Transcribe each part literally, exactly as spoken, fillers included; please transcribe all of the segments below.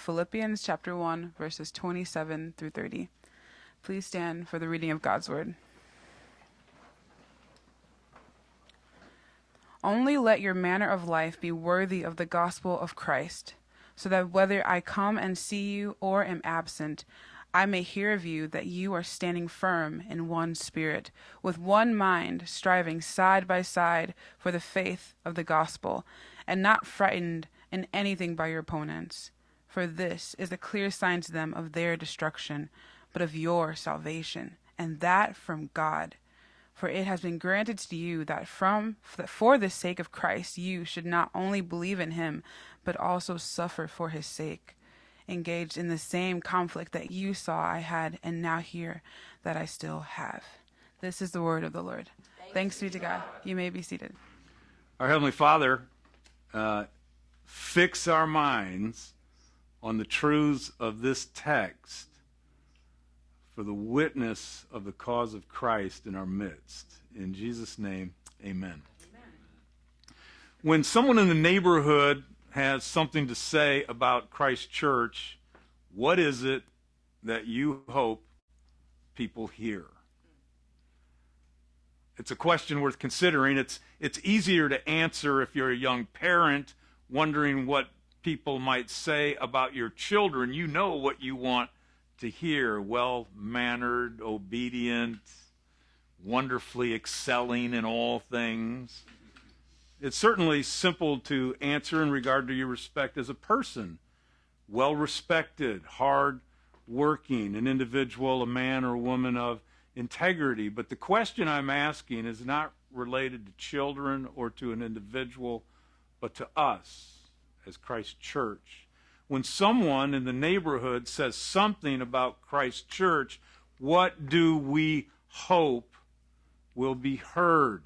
Philippians chapter one, verses twenty-seven through thirty. Please stand for the reading of God's word. Only let your manner of life be worthy of the gospel of Christ, so that whether I come and see you or am absent, I may hear of you that you are standing firm in one spirit, with one mind, striving side by side for the faith of the gospel, and not frightened in anything by your opponents. For this is a clear sign to them of their destruction, but of your salvation, and that from God. For it has been granted to you that from that for the sake of Christ you should not only believe in him, but also suffer for his sake, engaged in the same conflict that you saw I had and now hear that I still have. This is the word of the Lord. Thanks, Thanks be to God. God. You may be seated. Our Heavenly Father, uh, fix our minds on the truths of this text for the witness of the cause of Christ in our midst. In Jesus' name, amen. Amen. When someone in the neighborhood has something to say about Christ Church, what is it that you hope people hear? It's a question worth considering. It's it's easier to answer if you're a young parent wondering what people might say about your children. You know what you want to hear: well-mannered, obedient, wonderfully excelling in all things. It's certainly simple to answer in regard to your respect as a person. Well-respected, hard-working, an individual, a man or woman of integrity. But the question I'm asking is not related to children or to an individual, but to us as Christ Church. When someone in the neighborhood says something about Christ Church, what do we hope will be heard?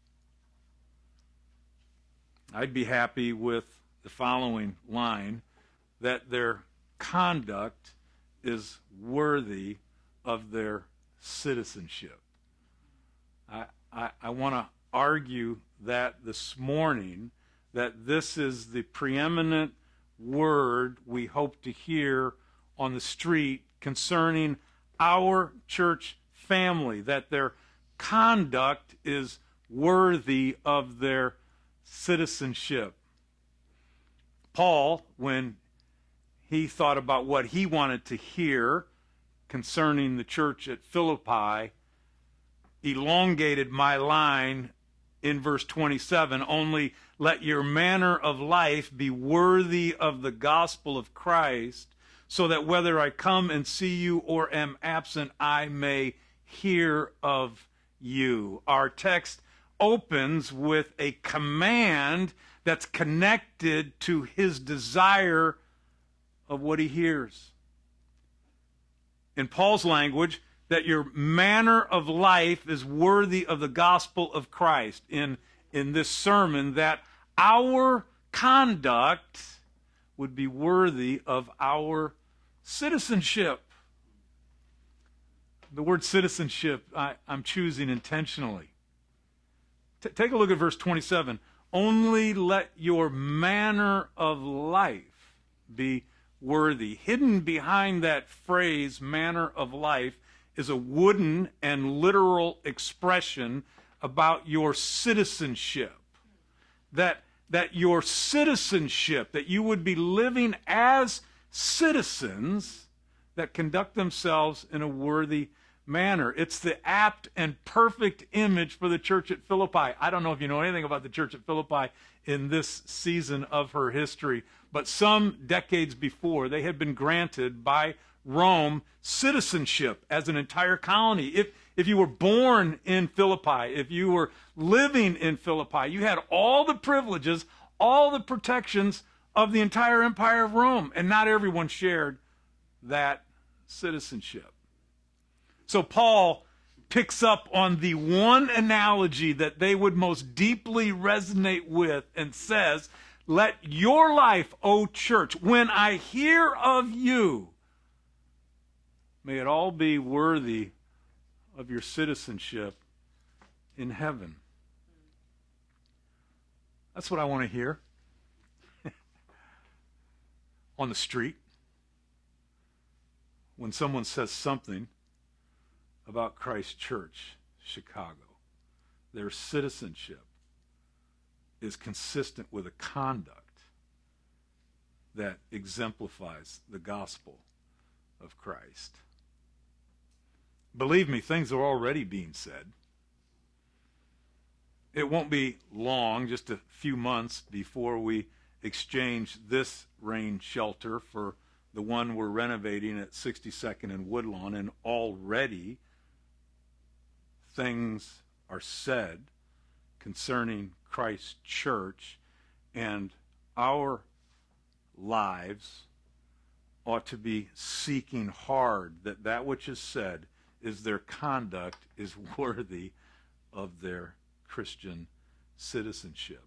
I'd be happy with the following line: that their conduct is worthy of their citizenship. I, I, I want to argue that this morning, that this is the preeminent word we hope to hear on the street concerning our church family, that their conduct is worthy of their citizenship. Paul, when he thought about what he wanted to hear concerning the church at Philippi, elongated my line in verse twenty-seven: only let your manner of life be worthy of the gospel of Christ, so that whether I come and see you or am absent, I may hear of you. Our text opens with a command that's connected to his desire of what he hears. In Paul's language, that your manner of life is worthy of the gospel of Christ. In, in this sermon, that our conduct would be worthy of our citizenship. The word citizenship I, I'm choosing intentionally. T- take a look at verse twenty-seven. Only let your manner of life be worthy. Hidden behind that phrase, manner of life, is a wooden and literal expression about your citizenship. That, that your citizenship, that you would be living as citizens that conduct themselves in a worthy manner. It's the apt and perfect image for the church at Philippi. I don't know if you know anything about the church at Philippi in this season of her history, but some decades before, they had been granted by Rome citizenship as an entire colony. If, if you were born in Philippi, if you were living in Philippi, you had all the privileges, all the protections of the entire empire of Rome, and not everyone shared that citizenship. So Paul picks up on the one analogy that they would most deeply resonate with and says, let your life, O church, when I hear of you, may it all be worthy of your citizenship in heaven. That's what I want to hear. On the street, when someone says something about Christ Church Chicago, their citizenship is consistent with a conduct that exemplifies the gospel of Christ. Believe me, things are already being said. It won't be long, just a few months, before we exchange this rain shelter for the one we're renovating at sixty-second and Woodlawn, and already things are said concerning Christ's church, and our lives ought to be seeking hard that that which is said is their conduct is worthy of their Christian citizenship.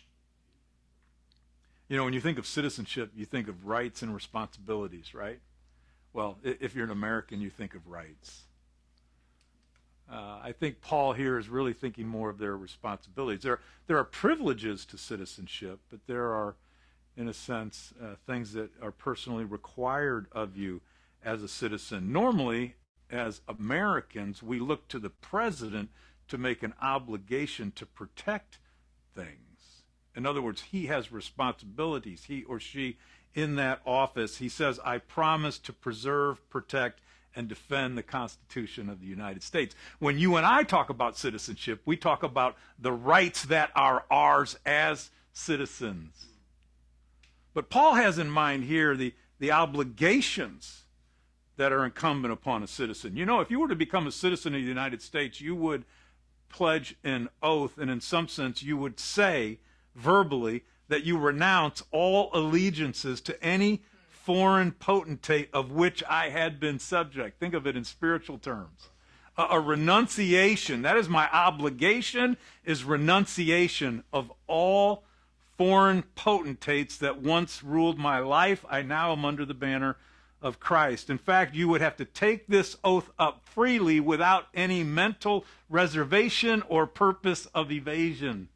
You know, when you think of citizenship, you think of rights and responsibilities, right? Well, if you're an American, you think of rights. Uh, I think Paul here is really thinking more of their responsibilities. There, there are privileges to citizenship, but there are, in a sense, uh, things that are personally required of you as a citizen. Normally, as Americans, we look to the president to make an obligation to protect things. In other words, he has responsibilities, he or she in that office. He says, I promise to preserve, protect, and defend the Constitution of the United States. When you and I talk about citizenship, we talk about the rights that are ours as citizens. But Paul has in mind here the, the obligations that are incumbent upon a citizen. You know, if you were to become a citizen of the United States, you would pledge an oath, and in some sense you would say verbally that you renounce all allegiances to any foreign potentate of which I had been subject. Think of it in spiritual terms. A, a renunciation, that is my obligation, is renunciation of all foreign potentates that once ruled my life. I now am under the banner of Christ. In fact, you would have to take this oath up freely without any mental reservation or purpose of evasion.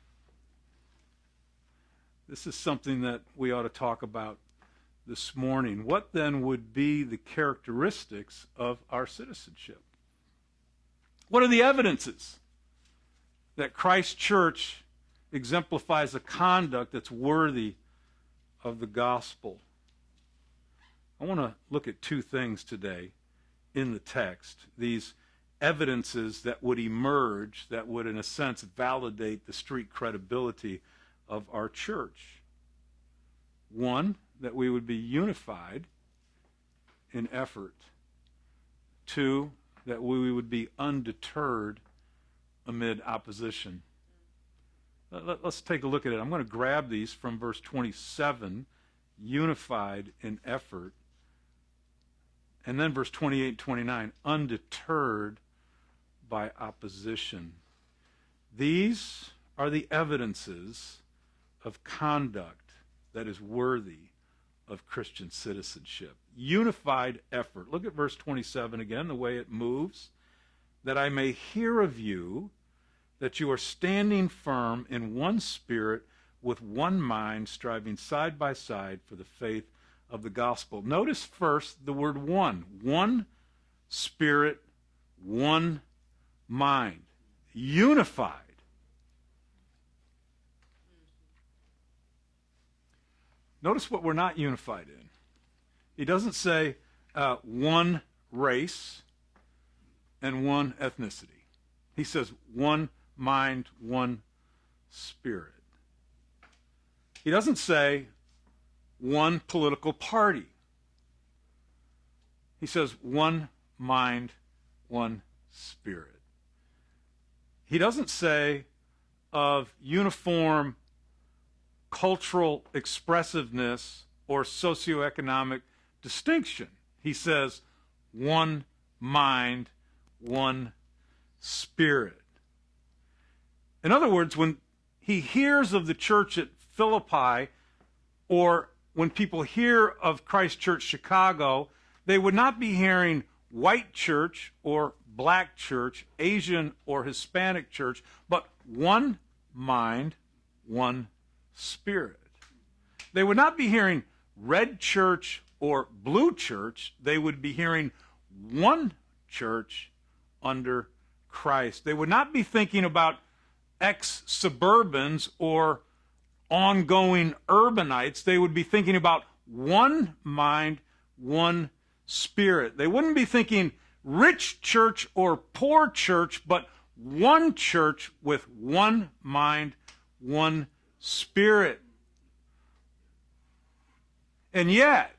This is something that we ought to talk about this morning. What then would be the characteristics of our citizenship? What are the evidences that Christ's church exemplifies a conduct that's worthy of the gospel? I want to look at two things today in the text, these evidences that would emerge that would, in a sense, validate the street credibility of our church. One, that we would be unified in effort. Two, that we would be undeterred amid opposition. Let's take a look at it. I'm going to grab these from verse twenty-seven, unified in effort. And then verse twenty-eight and twenty-nine, undeterred by opposition. These are the evidences of conduct that is worthy of Christian citizenship. Unified effort. Look at verse twenty-seven again, the way it moves. That I may hear of you that you are standing firm in one spirit, with one mind, striving side by side for the faith of the gospel. Notice first the word one. One spirit, one mind. Unified. Notice what we're not unified in. He doesn't say uh, one race and one ethnicity. He says one mind, one spirit. He doesn't say one political party. He says one mind, one spirit. He doesn't say of uniform cultural expressiveness or socioeconomic distinction. He says one mind, one spirit. In other words, when he hears of the church at Philippi, or when people hear of Christ Church Chicago, they would not be hearing white church or black church, Asian or Hispanic church, but one mind, one spirit. They would not be hearing red church or blue church. They would be hearing one church under Christ. They would not be thinking about ex-suburbans or ongoing urbanites. They would be thinking about one mind, one spirit. They wouldn't be thinking rich church or poor church, but one church with one mind, one spirit. And yet,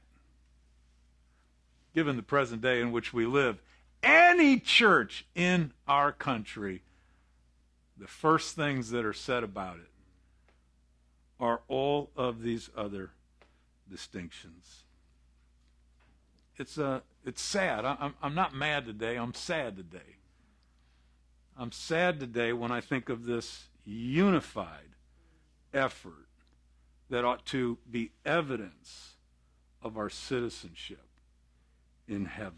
given the present day in which we live, any church in our country, the first things that are said about it are all of these other distinctions. It's uh, it's sad. I, I'm, I'm not mad today. I'm sad today. I'm sad today when I think of this unified effort that ought to be evidence of our citizenship in heaven.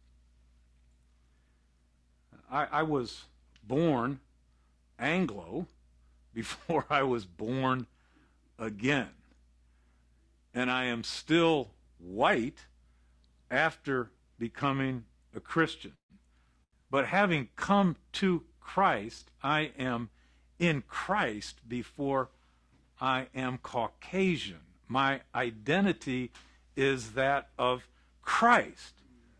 I, I was born Anglo before I was born again. And I am still white after becoming a Christian. But having come to Christ, I am in Christ before I am Caucasian. My identity is that of Christ.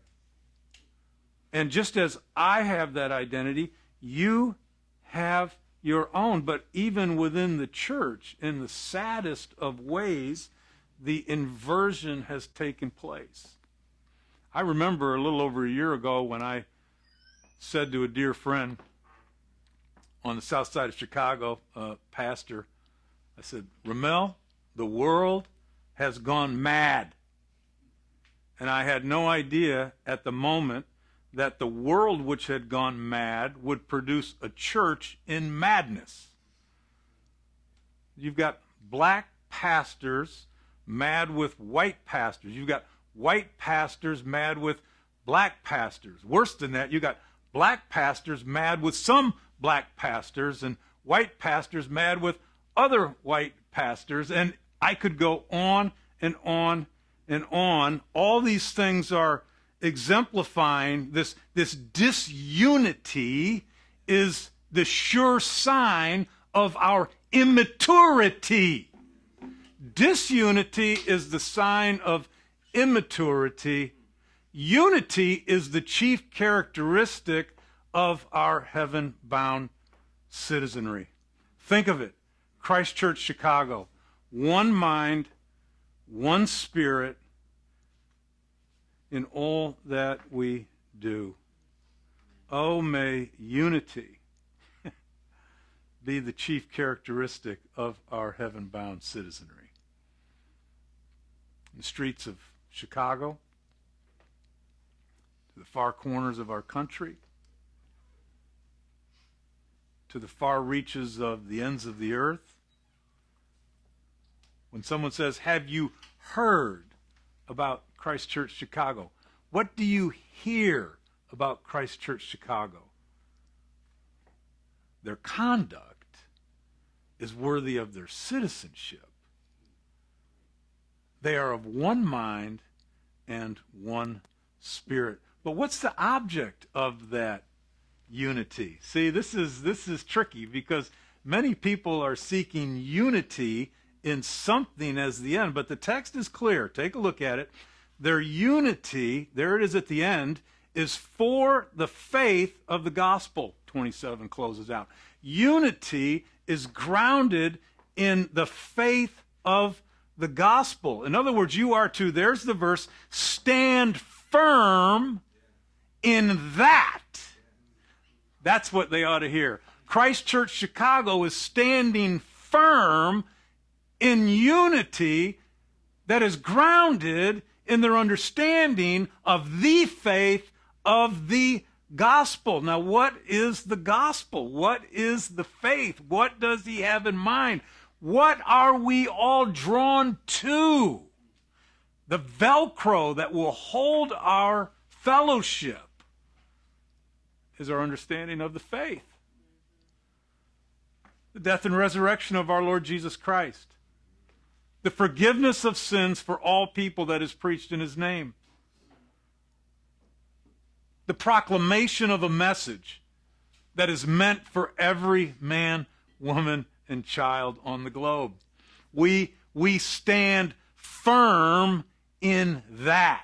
And just as I have that identity, you have your own. But even within the church, in the saddest of ways, the inversion has taken place. I remember a little over a year ago when I said to a dear friend on the south side of Chicago, a pastor, I said, Ramel, the world has gone mad. And I had no idea at the moment that the world which had gone mad would produce a church in madness. You've got black pastors mad with white pastors. You've got white pastors mad with black pastors. Worse than that, you've got black pastors mad with some black pastors and white pastors mad with other white pastors. And I could go on and on and on. All these things are exemplifying this, this disunity is the sure sign of our immaturity. Disunity is the sign of immaturity. Unity is the chief characteristic of our heaven-bound citizenry. Think of it. Christ Church Chicago. One mind, one spirit in all that we do. Oh, may unity be the chief characteristic of our heaven-bound citizenry. In the streets of Chicago, to the far corners of our country, to the far reaches of the ends of the earth. When someone says, have you heard about Christ Church Chicago? What do you hear about Christ Church Chicago? Their conduct is worthy of their citizenship. They are of one mind and one spirit. But what's the object of that unity? See, this is this is tricky because many people are seeking unity in something as the end, but the text is clear. Take a look at it. Their unity, there it is at the end, is for the faith of the gospel. twenty-seven closes out. Unity is grounded in the faith of the gospel. In other words, you are to, there's the verse, stand firm in that. That's what they ought to hear. Christ Church Chicago is standing firm in unity that is grounded in their understanding of the faith of the gospel. Now, what is the gospel? What is the faith? What does he have in mind? What are we all drawn to? The Velcro that will hold our fellowship is our understanding of the faith. The death and resurrection of our Lord Jesus Christ. the forgiveness of sins for all people that is preached in his name, the proclamation of a message that is meant for every man, woman, and child on the globe. We, we stand firm in that.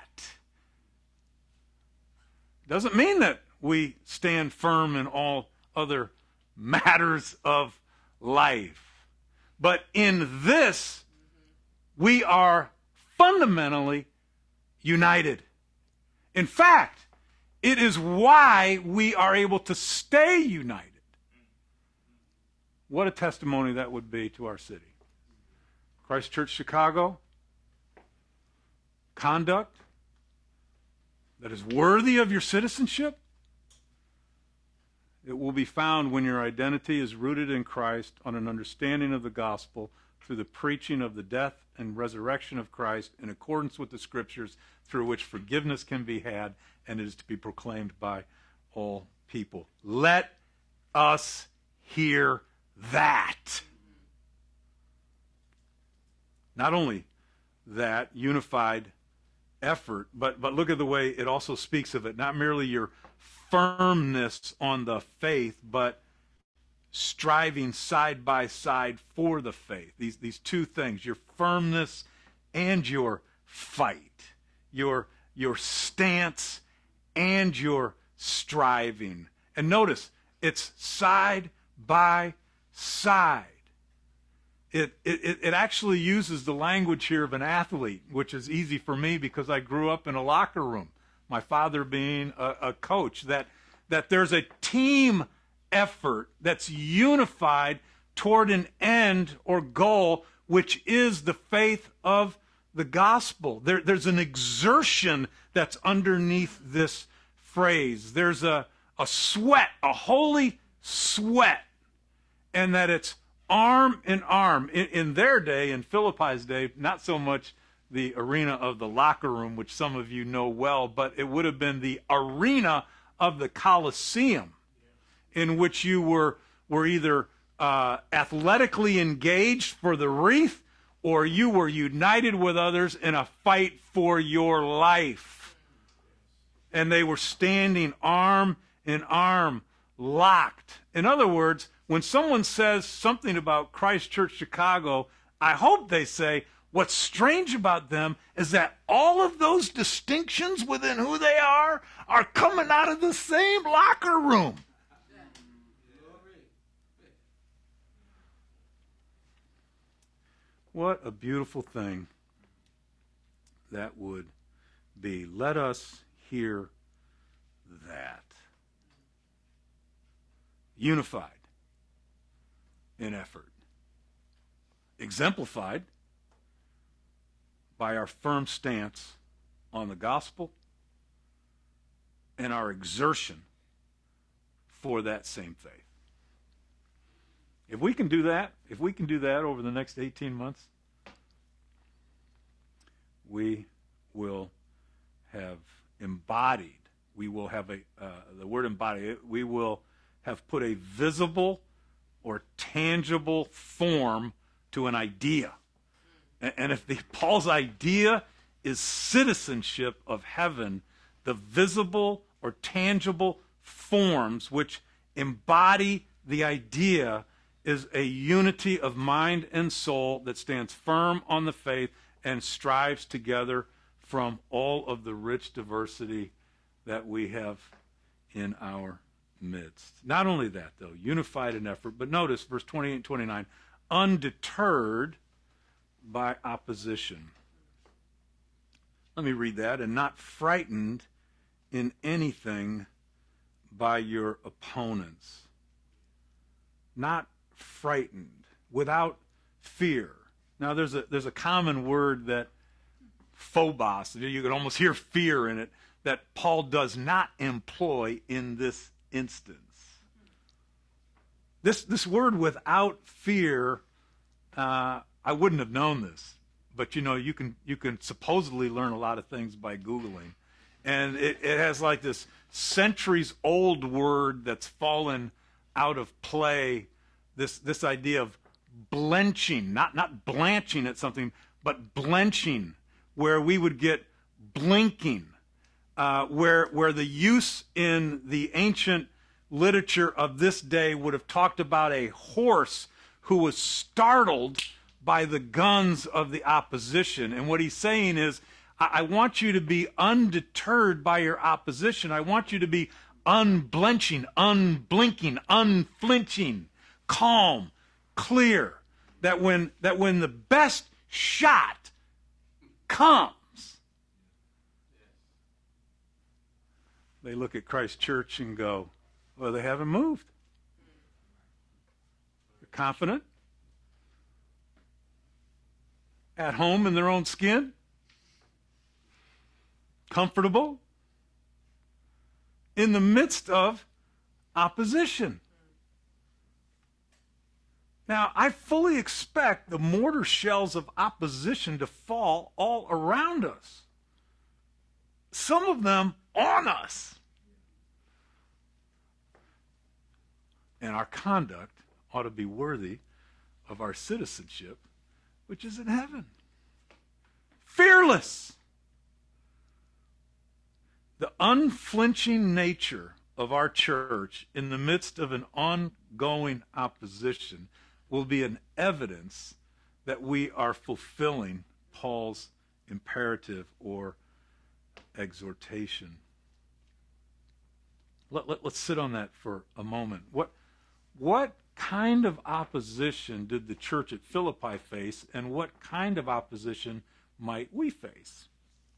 Doesn't mean that we stand firm in all other matters of life. But in this, we are fundamentally united. In fact, it is why we are able to stay united. What a testimony that would be to our city. Christ Church Chicago, conduct that is worthy of your citizenship. It will be found when your identity is rooted in Christ on an understanding of the gospel through the preaching of the death and resurrection of Christ in accordance with the Scriptures, through which forgiveness can be had, and it is to be proclaimed by all people. Let us hear that. Not only that unified effort, but, but look at the way it also speaks of it. Not merely your firmness on the faith, but striving side by side for the faith. These, these two things, your firmness and your fight, your, your stance and your striving. And notice, it's side by side. It, it, it actually uses the language here of an athlete, which is easy for me because I grew up in a locker room, my father being a, a coach, that, that there's a team effort that's unified toward an end or goal, which is the faith of the gospel. There, there's an exertion that's underneath this phrase. There's a, a sweat, a holy sweat, and that it's arm in arm. In, in their day, in Philippi's day, not so much the arena of the locker room, which some of you know well, but it would have been the arena of the Colosseum, in which you were, were either uh, athletically engaged for the wreath, or you were united with others in a fight for your life. And they were standing arm in arm, locked. In other words, when someone says something about Christ Church Chicago, I hope they say, what's strange about them is that all of those distinctions within who they are are coming out of the same locker room. What a beautiful thing that would be. Let us hear that. Unified in effort. Exemplified by our firm stance on the gospel and our exertion for that same faith. If we can do that, if we can do that over the next eighteen months, we will have embodied, we will have a, uh, the word embodied, we will have put a visible or tangible form to an idea. And, and if the, Paul's idea is citizenship of heaven, the visible or tangible forms which embody the idea is a unity of mind and soul that stands firm on the faith and strives together from all of the rich diversity that we have in our midst. Not only that, though, unified in effort, but notice verse twenty-eight and twenty-nine, undeterred by opposition. Let me read that. And not frightened in anything by your opponents. Not frightened, without fear. Now, there's a there's a common word that phobos, you can almost hear fear in it, that Paul does not employ in this instance. This this word without fear, uh, I wouldn't have known this, but you know, you can you can supposedly learn a lot of things by Googling, and it, it has like this centuries-old word that's fallen out of play. This this idea of blenching, not not blanching at something, but blenching, where we would get blinking, uh, where, where the use in the ancient literature of this day would have talked about a horse who was startled by the guns of the opposition. And what he's saying is, I, I want you to be undeterred by your opposition. I want you to be unblenching, unblinking, unflinching, calm, clear. That when, that when the best shot comes, they look at Christ Church and go, well, they haven't moved. They're confident, at home in their own skin, comfortable, in the midst of opposition. Now, I fully expect the mortar shells of opposition to fall all around us. Some of them on us. And our conduct ought to be worthy of our citizenship, which is in heaven. Fearless. The unflinching nature of our church in the midst of an ongoing opposition will be an evidence that we are fulfilling Paul's imperative or exhortation. Let, let, let's sit on that for a moment. What, what kind of opposition did the church at Philippi face, and what kind of opposition might we face?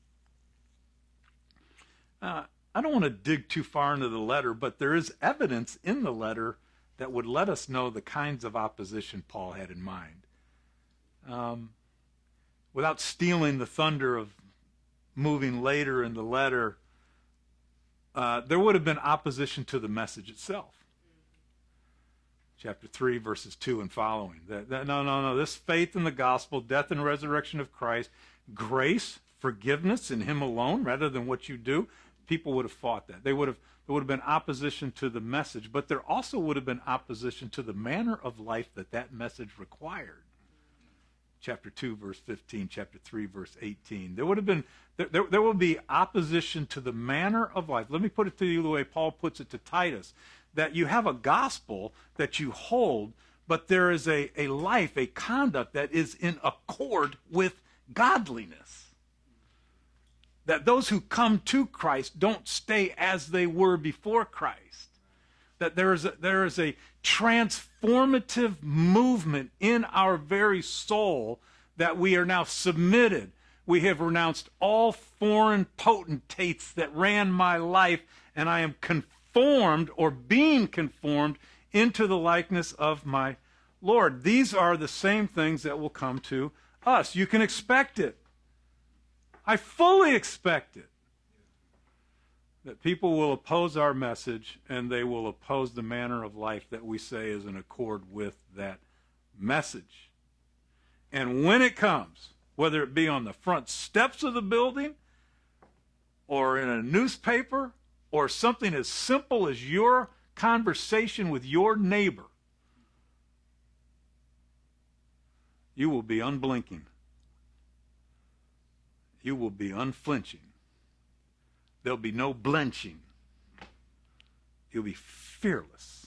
Uh, I don't want to dig too far into the letter, but there is evidence in the letter that would let us know the kinds of opposition Paul had in mind. Um, without stealing the thunder of moving later in the letter, uh, there would have been opposition to the message itself. Chapter three, verses two and following. That, that, no, no, no. This faith in the gospel, death and resurrection of Christ, grace, forgiveness in him alone, rather than what you do, people would have fought that. They would have, there would have been opposition to the message, but there also would have been opposition to the manner of life that that message required. Chapter two, verse fifteen, chapter three, verse eighteen. There would have been, there, there, there will be opposition to the manner of life. Let me put it to you the way Paul puts it to Titus, that you have a gospel that you hold, but there is a, a life, a conduct that is in accord with godliness. That those who come to Christ don't stay as they were before Christ. That there is a, there is a transformative movement in our very soul that we are now submitted. We have renounced all foreign potentates that ran my life, and I am conformed or being conformed into the likeness of my Lord. These are the same things that will come to us. You can expect it. I fully expect it, that people will oppose our message and they will oppose the manner of life that we say is in accord with that message. And when it comes, whether it be on the front steps of the building or in a newspaper or something as simple as your conversation with your neighbor, you will be unblinking. You will be unflinching. There'll be no blenching. You'll be fearless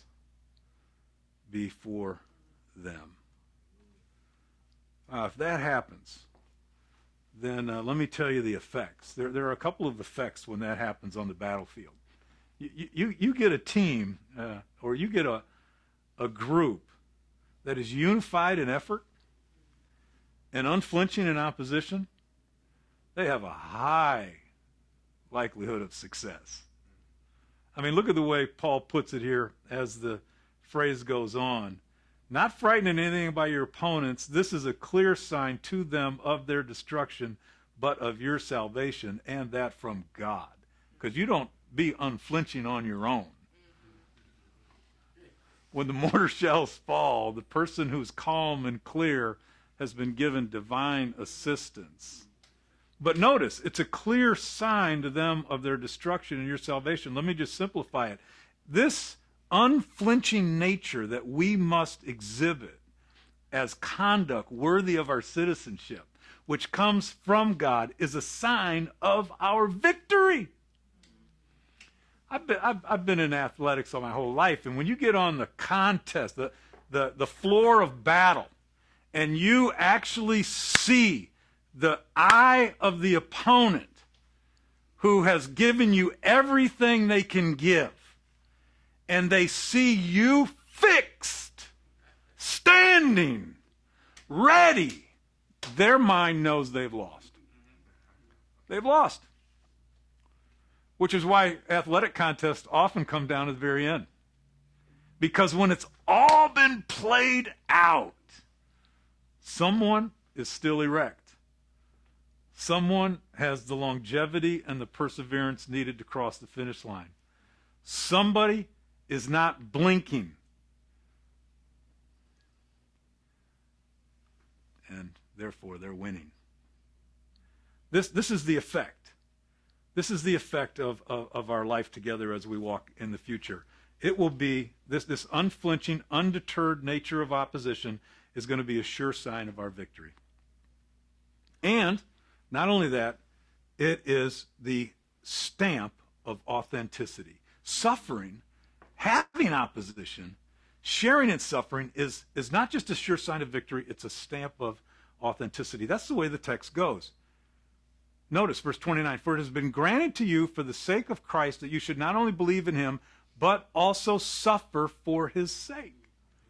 before them. Uh, if that happens, then uh, let me tell you the effects. There, there are a couple of effects when that happens on the battlefield. You, you, you get a team uh, or you get a, a group that is unified in effort and unflinching in opposition. They have a high likelihood of success. I mean, look at the way Paul puts it here as the phrase goes on. Not frightening anything by your opponents, this is a clear sign to them of their destruction, but of your salvation, and that from God. Because you don't be unflinching on your own. When the mortar shells fall, the person who's calm and clear has been given divine assistance. But notice, it's a clear sign to them of their destruction and your salvation. Let me just simplify it. This unflinching nature that we must exhibit as conduct worthy of our citizenship which comes from God is a sign of our victory. I've been, I've, I've been in athletics all my whole life, and when you get on the contest, the, the, the floor of battle, and you actually see the eye of the opponent who has given you everything they can give, and they see you fixed, standing, ready, their mind knows they've lost. They've lost. Which is why athletic contests often come down at the very end. Because when it's all been played out, someone is still erect. Someone has the longevity and the perseverance needed to cross the finish line. Somebody is not blinking. And therefore, they're winning. This, this is the effect. This is the effect of, of, of our life together as we walk in the future. It will be, this, this unflinching, undeterred nature of opposition is going to be a sure sign of our victory. And, not only that, it is the stamp of authenticity. Suffering, having opposition, sharing in suffering is, is not just a sure sign of victory, it's a stamp of authenticity. That's the way the text goes. Notice verse twenty-nine, for it has been granted to you for the sake of Christ that you should not only believe in him, but also suffer for his sake.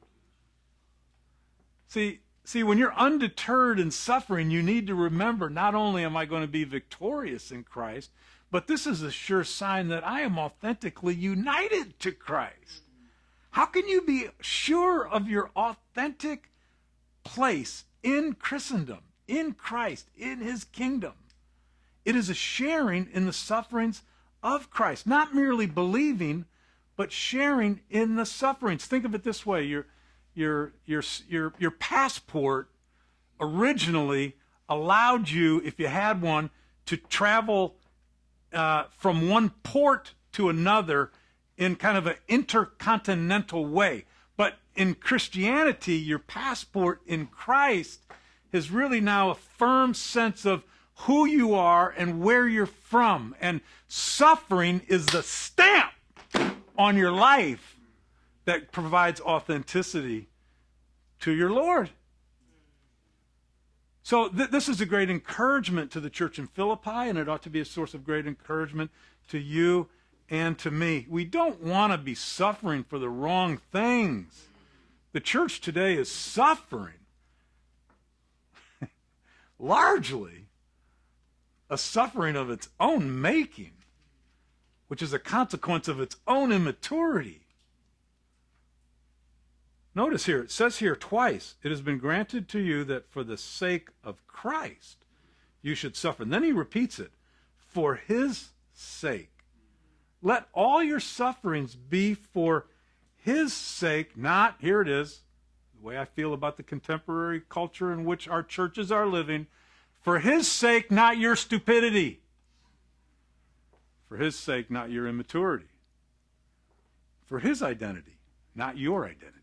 See, see, when you're undeterred in suffering, you need to remember, not only am I going to be victorious in Christ, but this is a sure sign that I am authentically united to Christ. How can you be sure of your authentic place in Christendom, in Christ, in his kingdom? It is a sharing in the sufferings of Christ. Not merely believing, but sharing in the sufferings. Think of it this way. Your, your, your, your, your passport originally allowed you, if you had one, to travel uh, from one port to another in kind of an intercontinental way. But in Christianity, your passport in Christ is really now a firm sense of who you are and where you're from. And suffering is the stamp on your life that provides authenticity to your Lord. So th- this is a great encouragement to the church in Philippi, and it ought to be a source of great encouragement to you and to me. We don't want to be suffering for the wrong things. The church today is suffering largely a suffering of its own making, which is a consequence of its own immaturity. Notice here, it says here twice, it has been granted to you that for the sake of Christ you should suffer. And then he repeats it, for his sake. Let all your sufferings be for his sake, not, here it is, the way I feel about the contemporary culture in which our churches are living, for his sake, not your stupidity. For his sake, not your immaturity. For his identity, not your identity.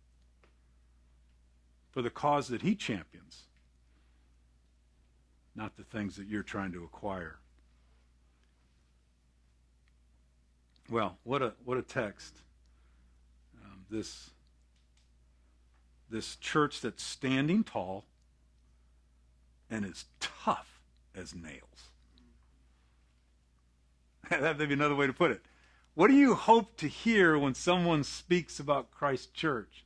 For the cause that he champions, not the things that you're trying to acquire. Well, what a what a text. Um, this, this church that's standing tall and is tough as nails. That would be another way to put it. What do you hope to hear when someone speaks about Christ's church?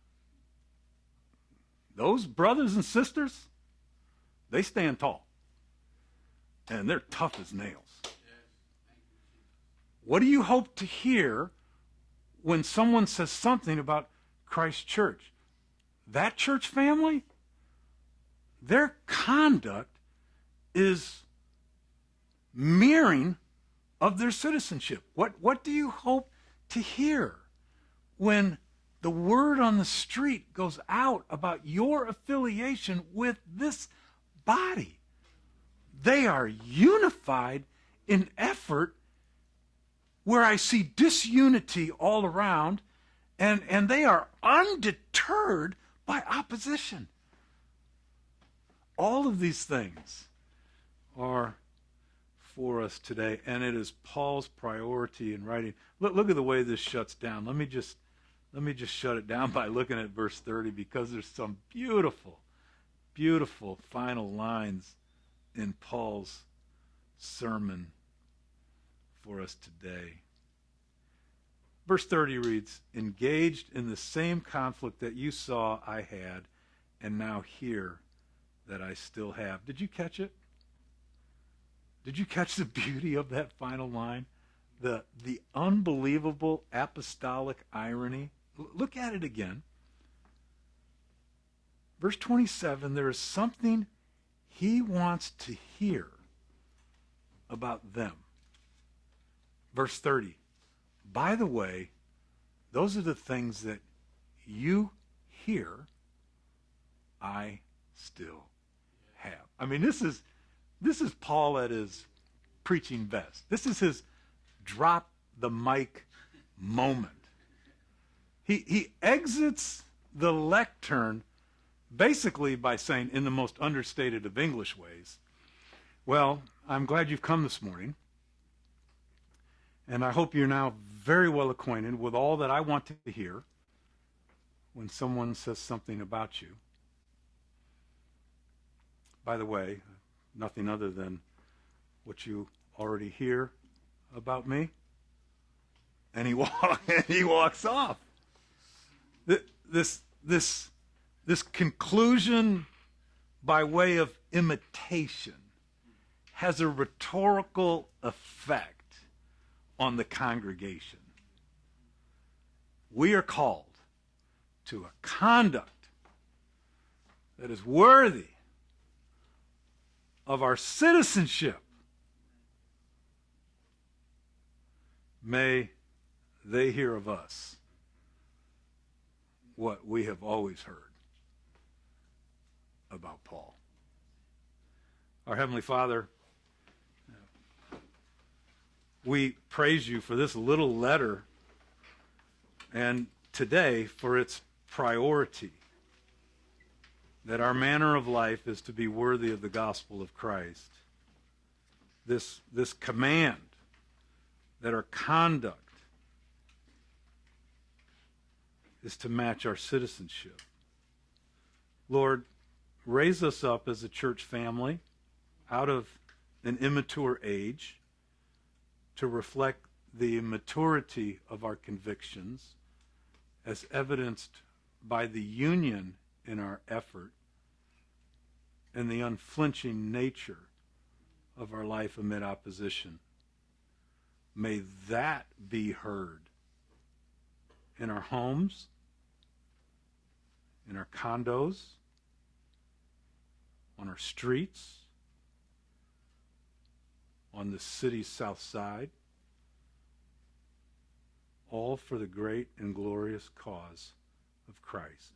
Those brothers and sisters, they stand tall. And they're tough as nails. What do you hope to hear when someone says something about Christ's church? That church family, their conduct is mirroring of their citizenship. What, what do you hope to hear when the word on the street goes out about your affiliation with this body? They are unified in effort where I see disunity all around, and, and they are undeterred by opposition. All of these things are for us today, and it is Paul's priority in writing. Look, look at the way this shuts down. Let me just let me just shut it down by looking at verse thirty, because there's some beautiful, beautiful final lines in Paul's sermon for us today. Verse thirty reads, "Engaged in the same conflict that you saw I had, and now hear that I still have." Did you catch it? Did you catch the beauty of that final line? The, the unbelievable apostolic irony? L- look at it again. Verse twenty-seven, there is something he wants to hear about them. Verse thirty, by the way, those are the things that you hear I still have. I mean, this is this is Paul at his preaching best. This is his drop the mic moment. He he exits the lectern basically by saying, in the most understated of English ways, well, I'm glad you've come this morning, and I hope you're now very well acquainted with all that I want to hear when someone says something about you. By the way, nothing other than what you already hear about me. And he, walk, and he walks off. This, this, this conclusion by way of imitation has a rhetorical effect on the congregation. We are called to a conduct that is worthy of our citizenship. May they hear of us what we have always heard about Paul. Our Heavenly Father, we praise you for this little letter, and today for its priority, that our manner of life is to be worthy of the gospel of Christ. This, this command that our conduct is to match our citizenship. Lord, raise us up as a church family out of an immature age to reflect the maturity of our convictions as evidenced by the union in our effort and the unflinching nature of our life amid opposition. May that be heard in our homes, in our condos, on our streets, on the city's south side, all for the great and glorious cause of Christ.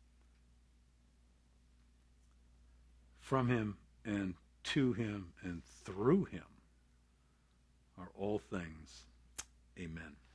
From him and to him and through him are all things. Amen.